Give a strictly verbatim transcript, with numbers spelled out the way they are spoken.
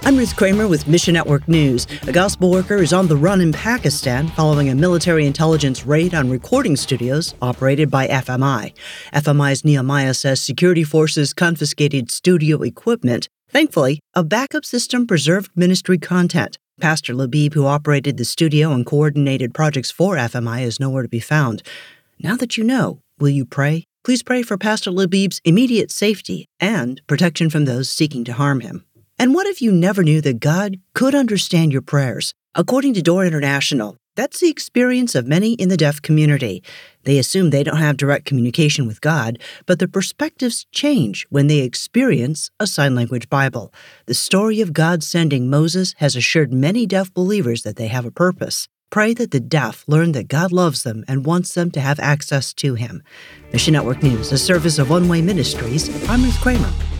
I'm Ruth Kramer with Mission Network News. A gospel worker is on the run in Pakistan following a military intelligence raid on recording studios operated by F M I. F M I's Nehemiah says security forces confiscated studio equipment. Thankfully, a backup system preserved ministry content. Pastor Labib, who operated the studio and coordinated projects for F M I, is nowhere to be found. Now that you know, will you pray? Please pray for Pastor Labib's immediate safety and protection from those seeking to harm him. And what if you never knew that God could understand your prayers? According to Door International, that's the experience of many in the deaf community. They assume they don't have direct communication with God, but their perspectives change when they experience a sign language Bible. The story of God sending Moses has assured many deaf believers that they have a purpose. Pray that the deaf learn that God loves them and wants them to have access to Him. Mission Network News, a service of One Way Ministries. I'm Ruth Kramer.